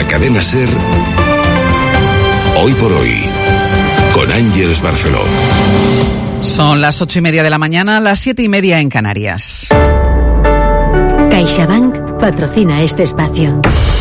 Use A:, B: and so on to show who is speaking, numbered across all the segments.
A: la cadena SER, Hoy por Hoy, con Ángeles Barceló.
B: Son las 8:30 de la mañana, las 7:30 en Canarias.
C: CaixaBank patrocina este espacio.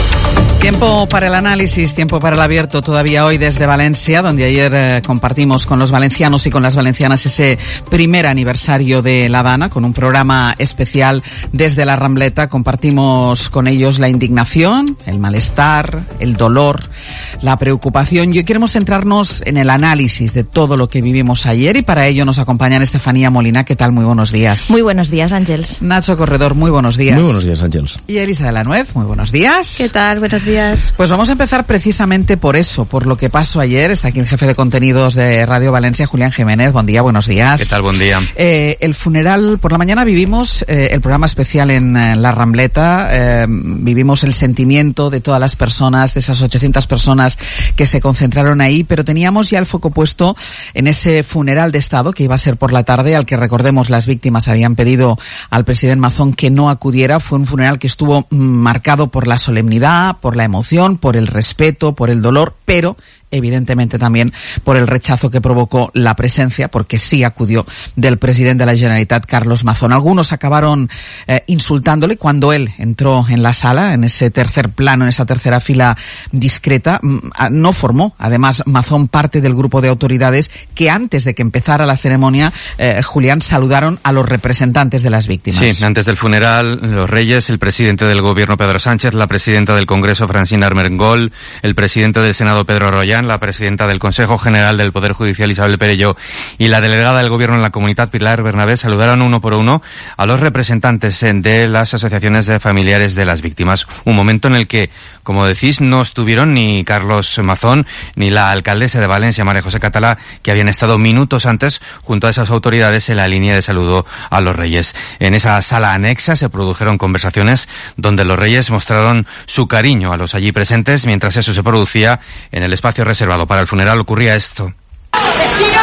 B: Tiempo para el análisis, tiempo para el abierto todavía hoy desde Valencia, donde ayer compartimos con los valencianos y con las valencianas ese primer aniversario de La Habana, con un programa especial desde la Rambleta. Compartimos con ellos la indignación, el malestar, el dolor, la preocupación. Y hoy queremos centrarnos en el análisis de todo lo que vivimos ayer, y para ello nos acompañan Estefanía Molina. ¿Qué tal? Muy buenos días.
D: Muy buenos días, Ángeles.
B: Nacho Corredor, muy buenos días.
E: Muy buenos días, Ángeles.
B: Y Elisa de la Nuez, muy buenos días.
D: ¿Qué tal? Buenos días.
B: Pues vamos a empezar precisamente por eso, por lo que pasó ayer. Está aquí el jefe de contenidos de Radio Valencia, Julián Jiménez. Buen día, buenos días.
F: ¿Qué tal? Buen día.
B: El funeral, por la mañana vivimos el programa especial en La Rambleta. Vivimos el sentimiento de todas las personas, de esas 800 personas que se concentraron ahí, pero teníamos ya el foco puesto en ese funeral de Estado que iba a ser por la tarde, al que, recordemos, las víctimas habían pedido al presidente Mazón que no acudiera. Fue un funeral que estuvo marcado por la solemnidad, por la emoción, por el respeto, por el dolor, pero evidentemente también por el rechazo que provocó la presencia, porque sí acudió, del presidente de la Generalitat, Carlos Mazón. Algunos acabaron insultándole cuando él entró en la sala, en ese tercer plano, en esa tercera fila discreta. No formó, además, Mazón parte del grupo de autoridades que antes de que empezara la ceremonia, Julián, saludaron a los representantes de las víctimas.
F: Sí, antes del funeral, los reyes, el presidente del gobierno, Pedro Sánchez, la presidenta del Congreso, Francina Armengol, el presidente del Senado, Pedro Rollán, la presidenta del Consejo General del Poder Judicial, Isabel Perelló, y la delegada del Gobierno en la Comunidad, Pilar Bernabé, saludaron uno por uno a los representantes de las asociaciones de familiares de las víctimas. Un momento en el que, como decís, no estuvieron ni Carlos Mazón ni la alcaldesa de Valencia, María José Catalá, que habían estado minutos antes junto a esas autoridades en la línea de saludo a los reyes. En esa sala anexa se produjeron conversaciones donde los reyes mostraron su cariño a los allí presentes. Mientras eso se producía, en el espacio reservado para el funeral ocurría esto.
G: ¡Asesino!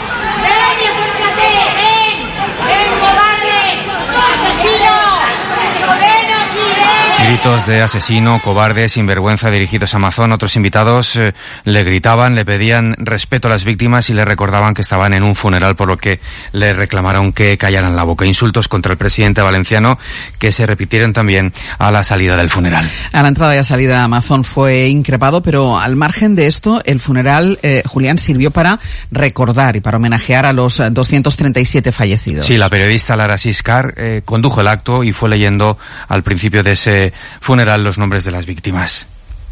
G: ¡Ven y acércate! ¡Ven, cobarde! ¡Asesino! ¡Ven aquí, ven!
F: Gritos de asesino, cobarde, sinvergüenza dirigidos a Mazón. Otros invitados le gritaban, le pedían respeto a las víctimas y le recordaban que estaban en un funeral, por lo que le reclamaron que callaran la boca. Insultos contra el presidente valenciano que se repitieron también a la salida del funeral.
B: A la entrada y a salida, Mazón fue increpado, pero al margen de esto, el funeral, Julián, sirvió para recordar y para homenajear a los 237 fallecidos.
F: Sí, la periodista Lara Siscar condujo el acto y fue leyendo al principio de ese funeral los nombres de las víctimas.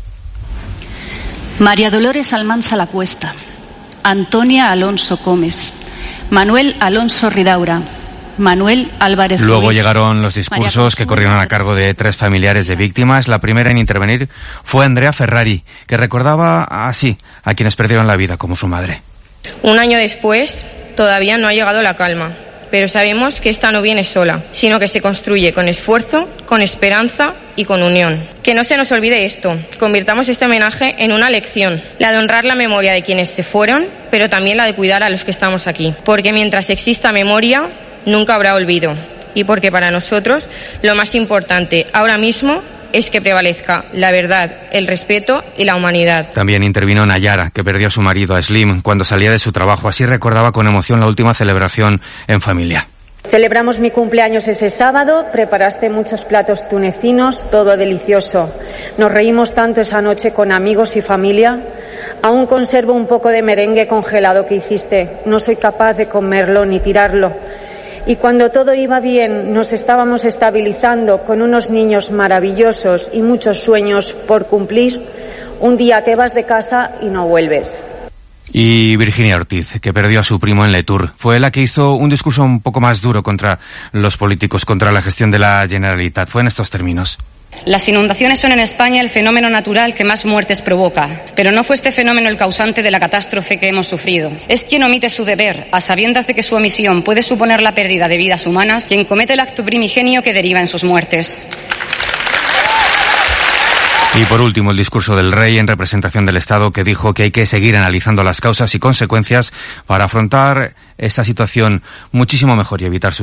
H: María Dolores Almansa La Cuesta, Antonia Alonso Gómez, Manuel Alonso Ridaura, Manuel Álvarez Ruiz.
F: Luego llegaron los discursos que corrieron a cargo de tres familiares de víctimas. La primera en intervenir fue Andrea Ferrari, que recordaba así a quienes perdieron la vida, como su madre.
I: Un año después, todavía no ha llegado la calma, pero sabemos que esta no viene sola, sino que se construye con esfuerzo, con esperanza y con unión. Que no se nos olvide esto, convirtamos este homenaje en una lección, la de honrar la memoria de quienes se fueron, pero también la de cuidar a los que estamos aquí, porque mientras exista memoria, nunca habrá olvido, y porque para nosotros lo más importante ahora mismo es que prevalezca la verdad, el respeto y la humanidad.
F: También intervino Nayara, que perdió a su marido, a Slim, cuando salía de su trabajo. Así recordaba con emoción la última celebración en familia.
J: Celebramos mi cumpleaños ese sábado, preparaste muchos platos tunecinos, todo delicioso. Nos reímos tanto esa noche con amigos y familia. Aún conservo un poco de merengue congelado que hiciste. No soy capaz de comerlo ni tirarlo. Y cuando todo iba bien, nos estábamos estabilizando con unos niños maravillosos y muchos sueños por cumplir, un día te vas de casa y no vuelves.
F: Y Virginia Ortiz, que perdió a su primo en Letour, fue la que hizo un discurso un poco más duro contra los políticos, contra la gestión de la Generalitat. Fue en estos términos.
H: Las inundaciones son en España el fenómeno natural que más muertes provoca, pero no fue este fenómeno el causante de la catástrofe que hemos sufrido. Es quien omite su deber, a sabiendas de que su omisión puede suponer la pérdida de vidas humanas, quien comete el acto primigenio que deriva en sus muertes.
F: Y por último, el discurso del rey en representación del Estado, que dijo que hay que seguir analizando las causas y consecuencias para afrontar esta situación muchísimo mejor y evitar sus